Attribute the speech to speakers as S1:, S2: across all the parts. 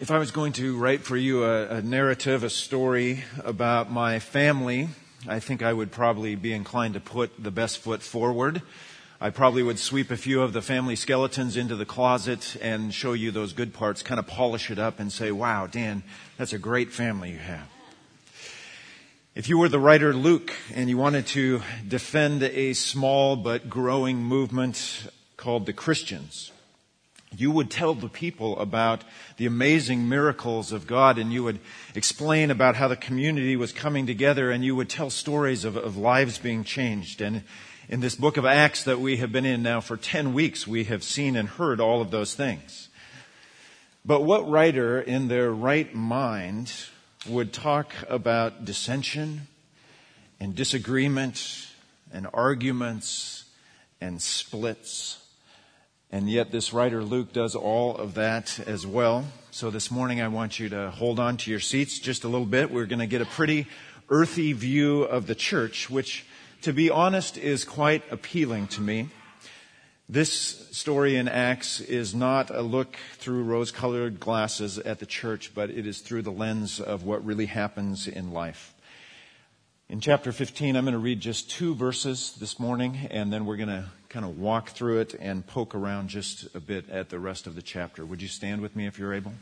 S1: If I was going to write for you a narrative, a story about my family, I think I would probably be inclined to put the best foot forward. I probably would sweep a few of the family skeletons into the closet and show you those good parts, kind of polish it up and say, wow, Dan, that's a great family you have. If you were the writer Luke and you wanted to defend a small but growing movement called the Christians, you would tell the people about the amazing miracles of God, and you would explain about how the community was coming together, and you would tell stories of lives being changed. And in this book of Acts that we have been in now for 10 weeks, we have seen and heard all of those things. But what writer in their right mind would talk about dissension and disagreement and arguments and splits? And yet this writer Luke does all of that as well. So this morning I want you to hold on to your seats just a little bit. We're going to get a pretty earthy view of the church, which, to be honest, is quite appealing to me. This story in Acts is not a look through rose-colored glasses at the church, but it is through the lens of what really happens in life. In chapter 15, I'm going to read just 2 verses this morning, and then we're going to kind of walk through it and poke around just a bit at the rest of the chapter. Would you stand with me if you're able?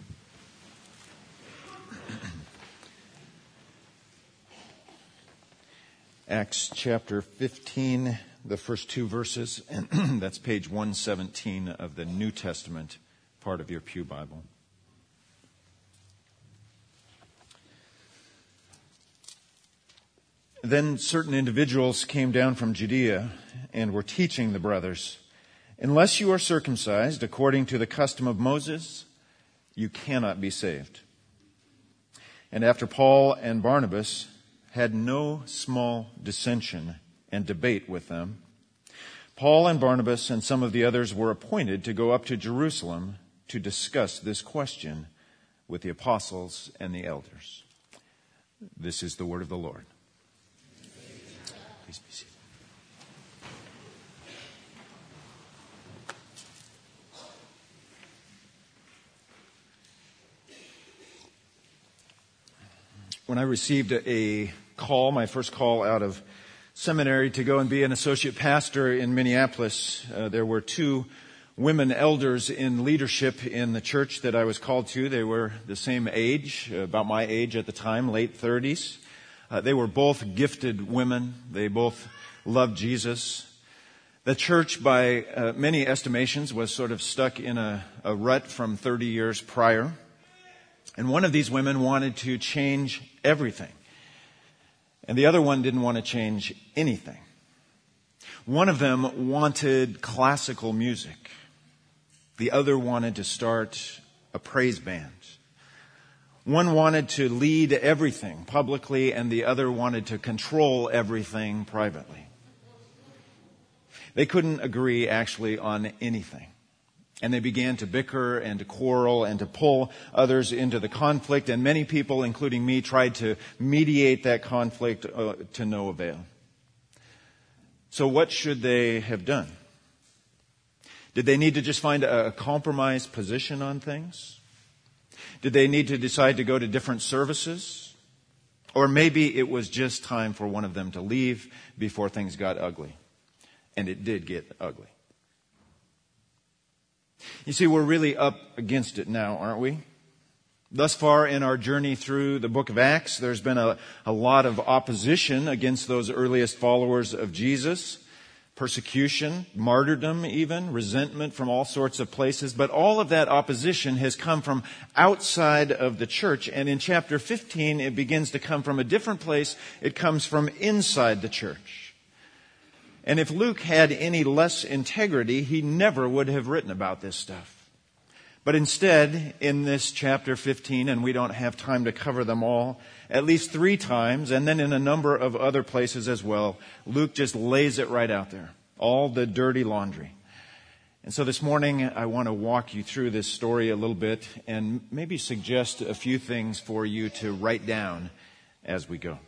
S1: Acts chapter 15, the first 2 verses, and that's page 117 of the New Testament part of your Pew Bible. Then certain individuals came down from Judea and were teaching the brothers, unless you are circumcised according to the custom of Moses, you cannot be saved. And after Paul and Barnabas had no small dissension and debate with them, Paul and Barnabas and some of the others were appointed to go up to Jerusalem to discuss this question with the apostles and the elders. This is the word of the Lord. Please be seated. When I received a call, my first call out of seminary to go and be an associate pastor in Minneapolis, there were 2 women elders in leadership in the church that I was called to. They were the same age, about my age at the time, late 30s. They were both gifted women. They both loved Jesus. The church, by many estimations, was sort of stuck in a rut from 30 years prior. And one of these women wanted to change everything. And the other one didn't want to change anything. One of them wanted classical music. The other wanted to start a praise band. One wanted to lead everything publicly, and the other wanted to control everything privately. They couldn't agree actually on anything. And they began to bicker and to quarrel and to pull others into the conflict. And many people, including me, tried to mediate that conflict to no avail. So what should they have done? Did they need to just find a compromised position on things? Did they need to decide to go to different services? Or maybe it was just time for one of them to leave before things got ugly. And it did get ugly. You see, we're really up against it now, aren't we? Thus far in our journey through the book of Acts, there's been a lot of opposition against those earliest followers of Jesus. Persecution, martyrdom even, resentment from all sorts of places. But all of that opposition has come from outside of the church. And in chapter 15, it begins to come from a different place. It comes from inside the church. And if Luke had any less integrity, he never would have written about this stuff. But instead, in this chapter 15, and we don't have time to cover them all, at least 3 times, and then in a number of other places as well, Luke just lays it right out there. All the dirty laundry. And so this morning, I want to walk you through this story a little bit and maybe suggest a few things for you to write down as we go.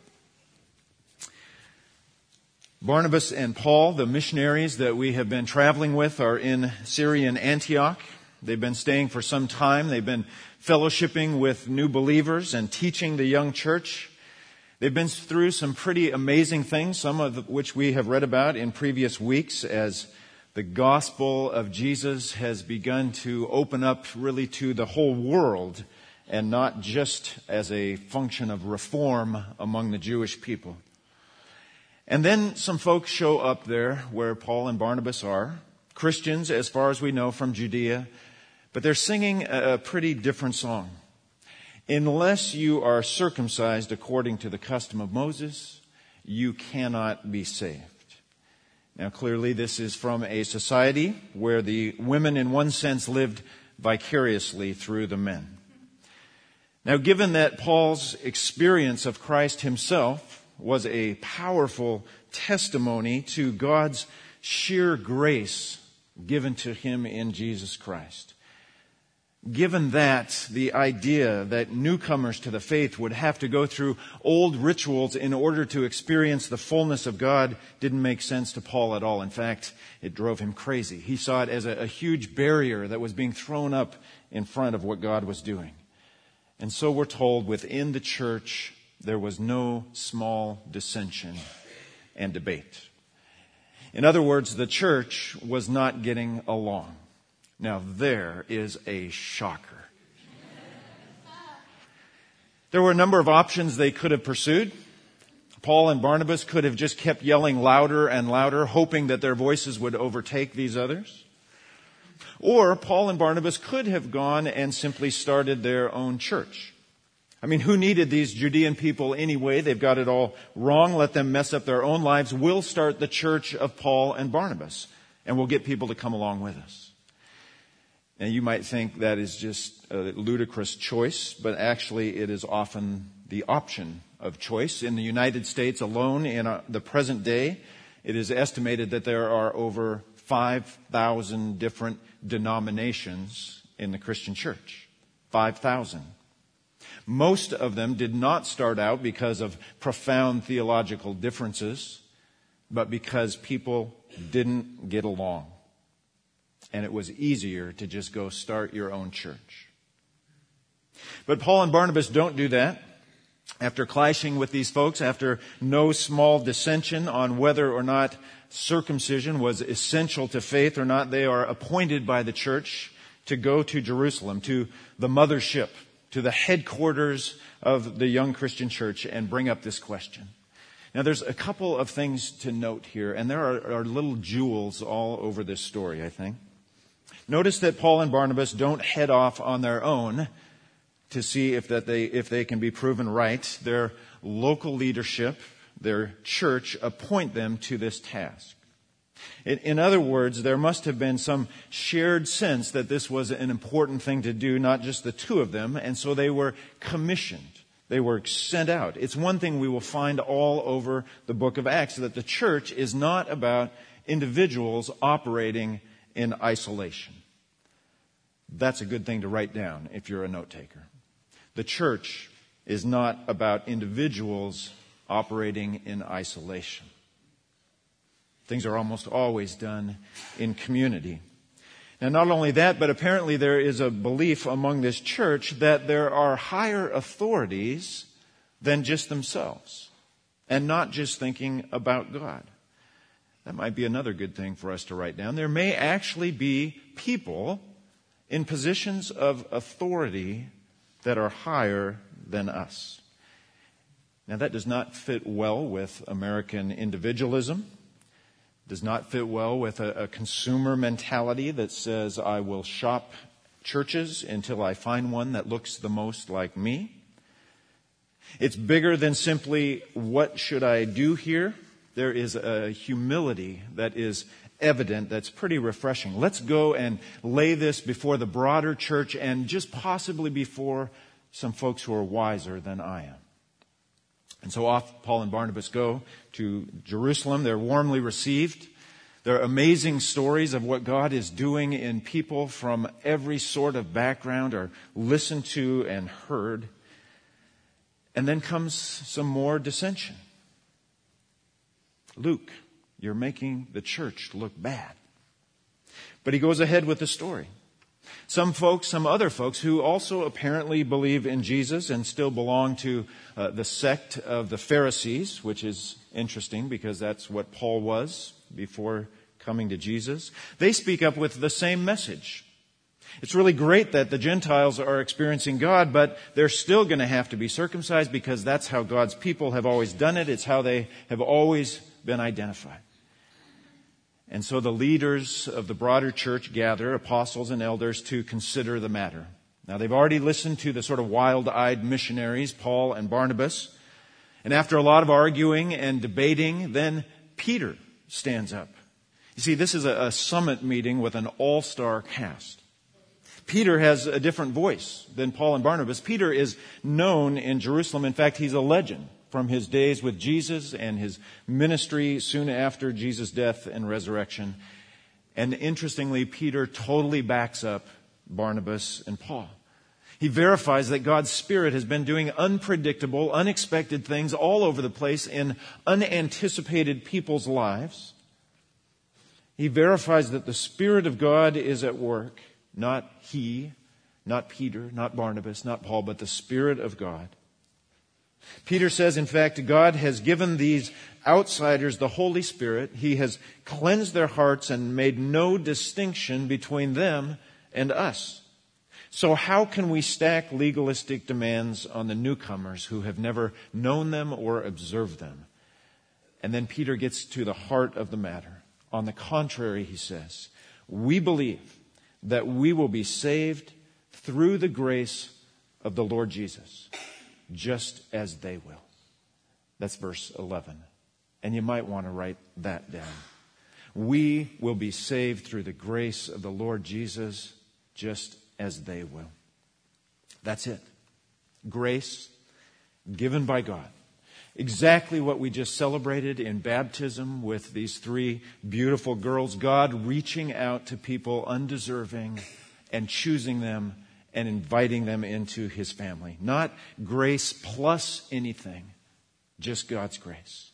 S1: Barnabas and Paul, the missionaries that we have been traveling with, are in Syrian Antioch. They've been staying for some time. They've been fellowshipping with new believers and teaching the young church. They've been through some pretty amazing things, some of which we have read about in previous weeks, as the gospel of Jesus has begun to open up really to the whole world and not just as a function of reform among the Jewish people. And then some folks show up there where Paul and Barnabas are, Christians as far as we know from Judea, but they're singing a pretty different song. Unless you are circumcised according to the custom of Moses, you cannot be saved. Now, clearly, this is from a society where the women, in one sense, lived vicariously through the men. Now, given that Paul's experience of Christ himself was a powerful testimony to God's sheer grace given to him in Jesus Christ, given that the idea that newcomers to the faith would have to go through old rituals in order to experience the fullness of God didn't make sense to Paul at all. In fact, it drove him crazy. He saw it as a huge barrier that was being thrown up in front of what God was doing. And so we're told within the church there was no small dissension and debate. In other words, the church was not getting along. Now, there is a shocker. There were a number of options they could have pursued. Paul and Barnabas could have just kept yelling louder and louder, hoping that their voices would overtake these others. Or Paul and Barnabas could have gone and simply started their own church. I mean, who needed these Judean people anyway? They've got it all wrong. Let them mess up their own lives. We'll start the church of Paul and Barnabas, and we'll get people to come along with us. And you might think that is just a ludicrous choice, but actually it is often the option of choice. In the United States alone, in the present day, it is estimated that there are over 5,000 different denominations in the Christian church. 5,000. Most of them did not start out because of profound theological differences, but because people didn't get along. And it was easier to just go start your own church. But Paul and Barnabas don't do that. After clashing with these folks, after no small dissension on whether or not circumcision was essential to faith or not, they are appointed by the church to go to Jerusalem, to the mothership, to the headquarters of the young Christian church, and bring up this question. Now, there's a couple of things to note here, and there are little jewels all over this story, I think. Notice that Paul and Barnabas don't head off on their own to see if they can be proven right. Their local leadership, their church, appoint them to this task. In other words, there must have been some shared sense that this was an important thing to do, not just the two of them, and so they were commissioned. They were sent out. It's one thing we will find all over the book of Acts, that the church is not about individuals operating in isolation. That's a good thing to write down if you're a note taker. The church is not about individuals operating in isolation. Things are almost always done in community. And not only that, but apparently there is a belief among this church that there are higher authorities than just themselves, and not just thinking about God. That might be another good thing for us to write down. There may actually be people in positions of authority that are higher than us. Now, that does not fit well with American individualism. Does not fit well with a consumer mentality that says, I will shop churches until I find one that looks the most like me. It's bigger than simply, what should I do here? There is a humility that is evident that's pretty refreshing. Let's go and lay this before the broader church and just possibly before some folks who are wiser than I am. And so off Paul and Barnabas go to Jerusalem. They're warmly received. There are amazing stories of what God is doing in people from every sort of background are listened to and heard. And then comes some more dissension. Luke, you're making the church look bad. But he goes ahead with the story. Some other folks who also apparently believe in Jesus and still belong to the sect of the Pharisees, which is interesting because that's what Paul was before coming to Jesus. They speak up with the same message. It's really great that the Gentiles are experiencing God, but they're still going to have to be circumcised because that's how God's people have always done it. It's how they have always been identified. And so the leaders of the broader church gather, apostles and elders, to consider the matter. Now, they've already listened to the sort of wild-eyed missionaries, Paul and Barnabas. And after a lot of arguing and debating, then Peter stands up. You see, this is a summit meeting with an all-star cast. Peter has a different voice than Paul and Barnabas. Peter is known in Jerusalem. In fact, he's a legend from his days with Jesus and his ministry soon after Jesus' death and resurrection. And interestingly, Peter totally backs up Barnabas and Paul. He verifies that God's Spirit has been doing unpredictable, unexpected things all over the place in unanticipated people's lives. He verifies that the Spirit of God is at work, not he, not Peter, not Barnabas, not Paul, but the Spirit of God. Peter says, in fact, God has given these outsiders the Holy Spirit. He has cleansed their hearts and made no distinction between them and us. So how can we stack legalistic demands on the newcomers who have never known them or observed them? And then Peter gets to the heart of the matter. On the contrary, he says, we believe that we will be saved through the grace of the Lord Jesus, just as they will. That's verse 11. And you might want to write that down. We will be saved through the grace of the Lord Jesus, just as they will. That's it. Grace given by God. Exactly what we just celebrated in baptism with these three beautiful girls. God reaching out to people undeserving and choosing them and inviting them into His family. Not grace plus anything, just God's grace.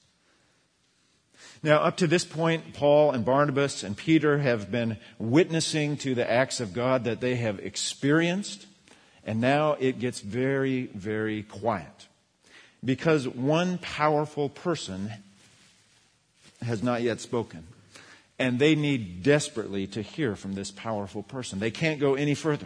S1: Now, up to this point, Paul and Barnabas and Peter have been witnessing to the acts of God that they have experienced. And now it gets very, very quiet. Because one powerful person has not yet spoken. And they need desperately to hear from this powerful person. They can't go any further.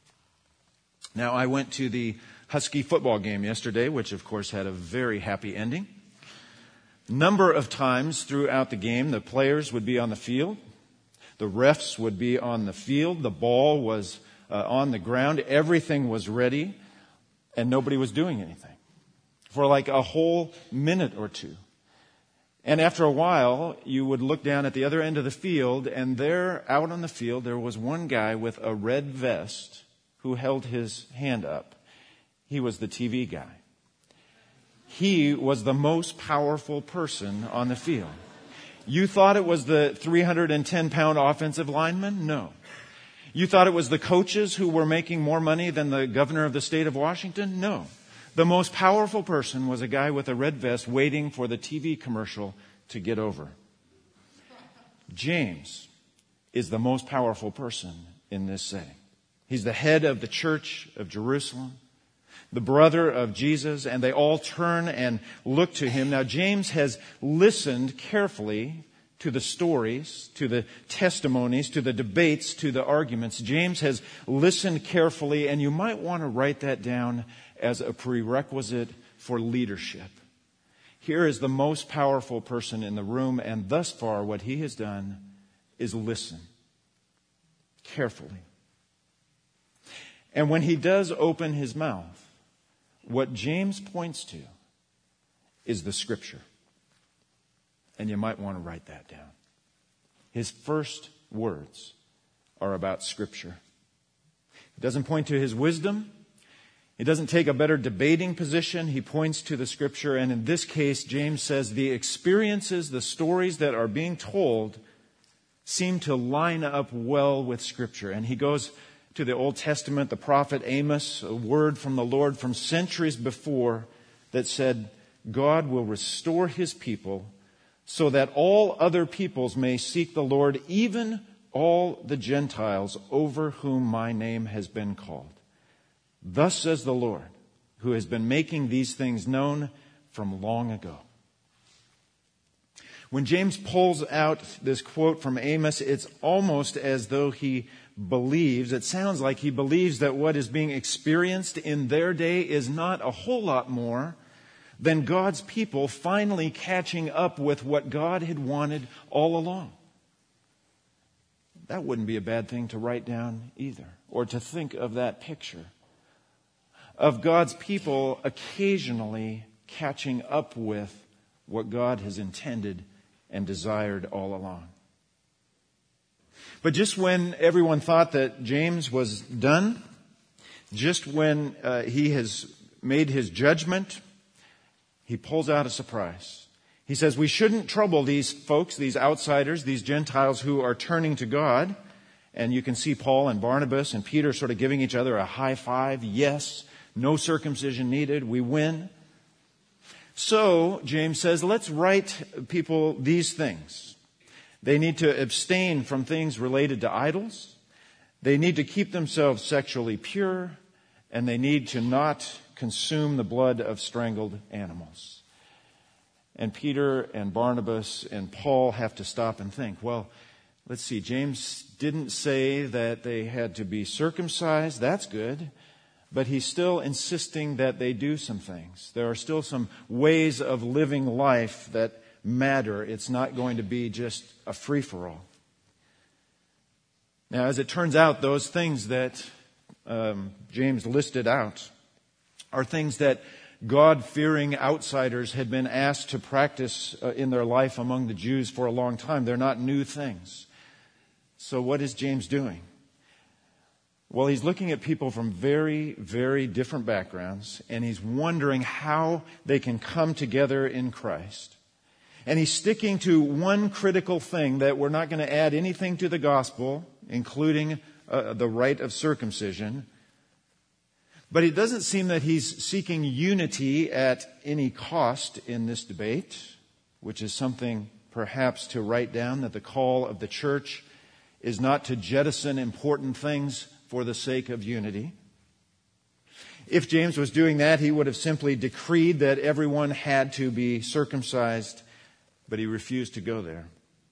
S1: Now, I went to the Husky football game yesterday, which of course had a very happy ending. Number of times throughout the game, the players would be on the field. The refs would be on the field. The ball was on the ground. Everything was ready. And nobody was doing anything for like a whole minute or two. And after a while, you would look down at the other end of the field, and there, out on the field, there was one guy with a red vest who held his hand up. He was the TV guy. He was the most powerful person on the field. You thought it was the 310-pound offensive lineman? No. You thought it was the coaches who were making more money than the governor of the state of Washington? No. The most powerful person was a guy with a red vest waiting for the TV commercial to get over. James is the most powerful person in this setting. He's the head of the church of Jerusalem, the brother of Jesus, and they all turn and look to him. Now, James has listened carefully to the stories, to the testimonies, to the debates, to the arguments. James has listened carefully, and you might want to write that down as a prerequisite for leadership. Here is the most powerful person in the room, and thus far what he has done is listen carefully. And when he does open his mouth, what James points to is the Scripture. And you might want to write that down. His first words are about Scripture. He doesn't point to his wisdom. He doesn't take a better debating position. He points to the Scripture. And in this case, James says the experiences, the stories that are being told seem to line up well with Scripture. And he goes to the Old Testament, the prophet Amos, a word from the Lord from centuries before that said, God will restore His people so that all other peoples may seek the Lord, even all the Gentiles over whom my name has been called. Thus says the Lord, who has been making these things known from long ago. When James pulls out this quote from Amos, it's almost as though he believes, it sounds like he believes that what is being experienced in their day is not a whole lot more than God's people finally catching up with what God had wanted all along. That wouldn't be a bad thing to write down either, or to think of that picture of God's people occasionally catching up with what God has intended and desired all along. But just when everyone thought that James was done, just when he has made his judgment, he pulls out a surprise. He says, we shouldn't trouble these folks, these outsiders, these Gentiles who are turning to God. And you can see Paul and Barnabas and Peter sort of giving each other a high five. Yes, no circumcision needed. We win. So, James says, let's write people these things. They need to abstain from things related to idols. They need to keep themselves sexually pure. And they need to not consume the blood of strangled animals. And Peter and Barnabas and Paul have to stop and think, well, let's see, James didn't say that they had to be circumcised. That's good. But he's still insisting that they do some things. There are still some ways of living life that matter. It's not going to be just a free-for-all. Now, as it turns out, those things that James listed out are things that God-fearing outsiders had been asked to practice in their life among the Jews for a long time. They're not new things. So what is James doing? Well, he's looking at people from very, very different backgrounds, and he's wondering how they can come together in Christ. And he's sticking to one critical thing, that we're not going to add anything to the gospel, including the rite of circumcision. But it doesn't seem that he's seeking unity at any cost in this debate, which is something perhaps to write down, that the call of the church is not to jettison important things for the sake of unity. If James was doing that, he would have simply decreed that everyone had to be circumcised, but he refused to go there.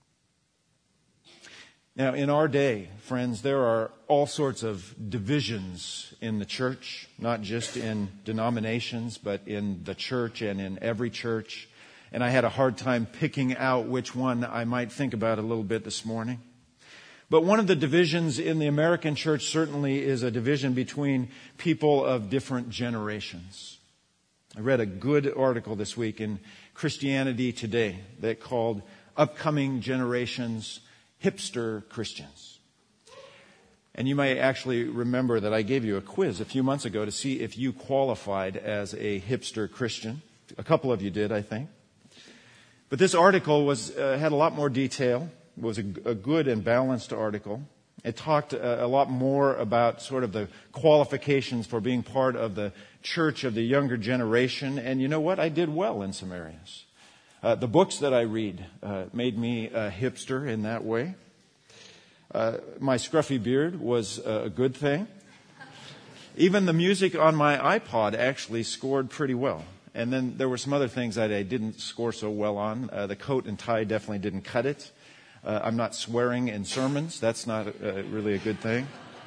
S1: Now, in our day, friends, there are all sorts of divisions in the church, not just in denominations, but in the church and in every church. And I had a hard time picking out which one I might think about a little bit this morning. But one of the divisions in the American church certainly is a division between people of different generations. I read a good article this week in Christianity Today that called Upcoming Generations Hipster Christians. And you may actually remember that I gave you a quiz a few months ago to see if you qualified as a hipster Christian. A couple of you did, I think. But this article had a lot more detail. It was a good and balanced article. It talked a lot more about sort of the qualifications for being part of the church of the younger generation. And you know what? I did well in some areas. The books that I read made me a hipster in that way. My scruffy beard was a good thing. Even the music on my iPod actually scored pretty well. And then there were some other things that I didn't score so well on. The coat and tie definitely didn't cut it. I'm not swearing in sermons. That's not really a good thing.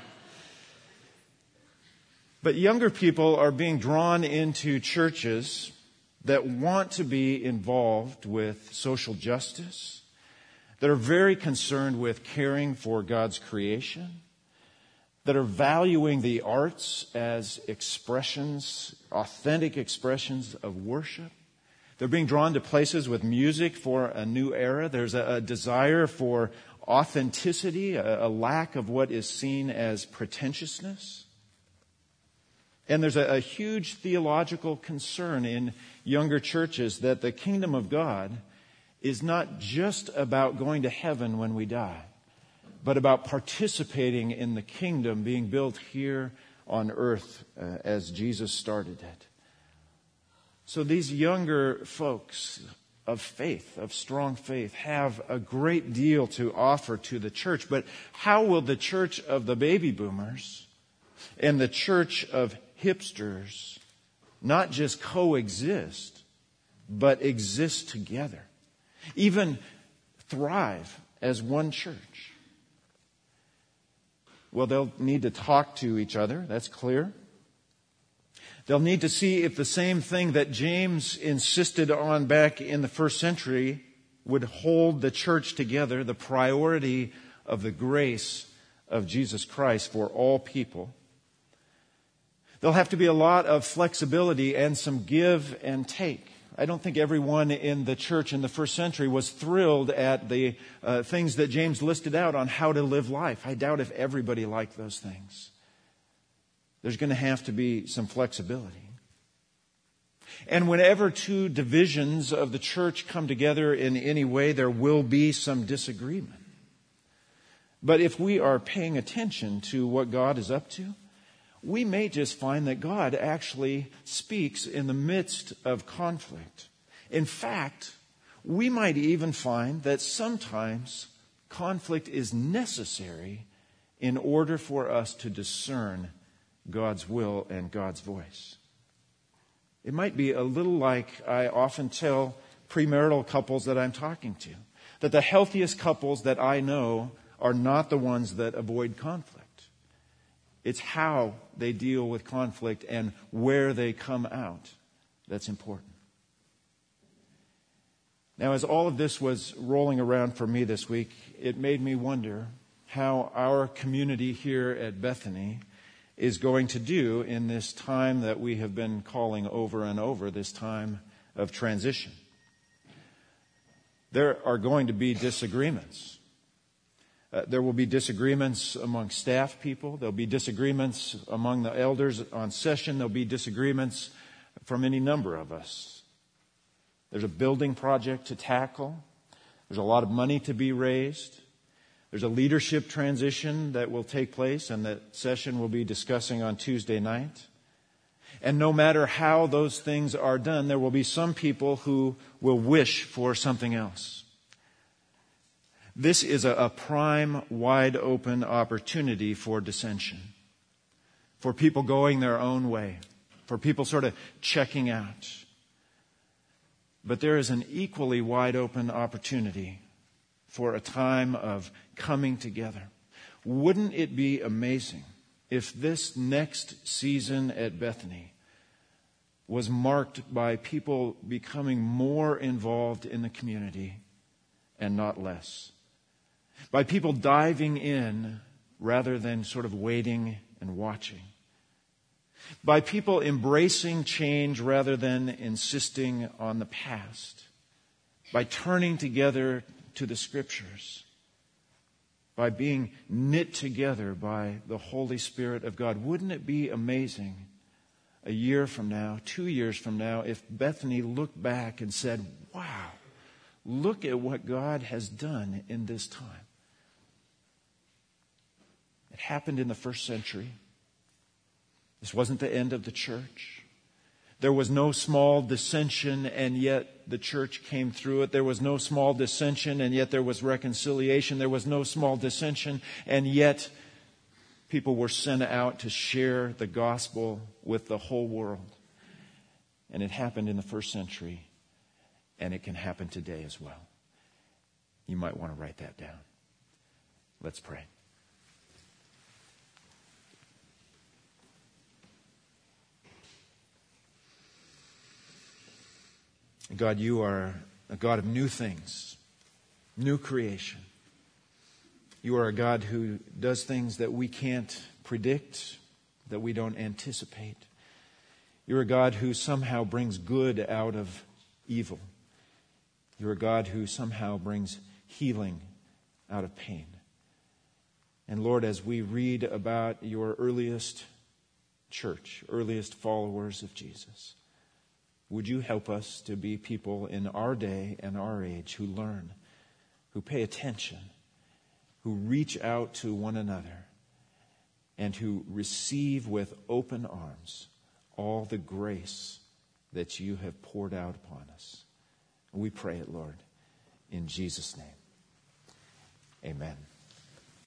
S1: But younger people are being drawn into churches that want to be involved with social justice, that are very concerned with caring for God's creation, that are valuing the arts as expressions, authentic expressions of worship. They're being drawn to places with music for a new era. There's a desire for authenticity, a lack of what is seen as pretentiousness. And there's a huge theological concern in younger churches that the kingdom of God is not just about going to heaven when we die, but about participating in the kingdom being built here on earth as Jesus started it. So these younger folks of faith, of strong faith, have a great deal to offer to the church. But how will the church of the baby boomers and the church of hipsters not just coexist, but exist together, even thrive as one church? Well, they'll need to talk to each other, that's clear. They'll need to see if the same thing that James insisted on back in the first century would hold the church together, the priority of the grace of Jesus Christ for all people. There'll have to be a lot of flexibility and some give and take. I don't think everyone in the church in the first century was thrilled at the things that James listed out on how to live life. I doubt if everybody liked those things. There's going to have to be some flexibility. And whenever two divisions of the church come together in any way, there will be some disagreement. But if we are paying attention to what God is up to, we may just find that God actually speaks in the midst of conflict. In fact, we might even find that sometimes conflict is necessary in order for us to discern God's will and God's voice. It might be a little like I often tell premarital couples that I'm talking to, that the healthiest couples that I know are not the ones that avoid conflict. It's how they deal with conflict and where they come out that's important. Now, as all of this was rolling around for me this week, it made me wonder how our community here at Bethany is going to do in this time that we have been calling over and over, this time of transition. There are going to be disagreements. There will be disagreements among staff people. There'll be disagreements among the elders on session. There'll be disagreements from any number of us. There's a building project to tackle. There's a lot of money to be raised. There's a leadership transition that will take place, and that session we'll be discussing on Tuesday night. And no matter how those things are done, there will be some people who will wish for something else. This is a prime, wide open opportunity for dissension, for people going their own way, for people sort of checking out. But there is an equally wide open opportunity for a time of coming together. Wouldn't it be amazing if this next season at Bethany was marked by people becoming more involved in the community and not less? By people diving in rather than sort of waiting and watching. By people embracing change rather than insisting on the past. By turning together to the Scriptures. By being knit together by the Holy Spirit of God. Wouldn't it be amazing a year from now, 2 years from now, if Bethany looked back and said, wow, look at what God has done in this time. It happened in the first century. This wasn't the end of the church. There was no small dissension, and yet the church came through it. There was no small dissension, and yet there was reconciliation. There was no small dissension, and yet people were sent out to share the gospel with the whole world. And it happened in the first century, and it can happen today as well. You might want to write that down. Let's pray. God, you are a God of new things, new creation. You are a God who does things that we can't predict, that we don't anticipate. You're a God who somehow brings good out of evil. You're a God who somehow brings healing out of pain. And Lord, as we read about your earliest church, earliest followers of Jesus, would you help us to be people in our day and our age who learn, who pay attention, who reach out to one another, and who receive with open arms all the grace that you have poured out upon us. We pray it, Lord, in Jesus' name. Amen.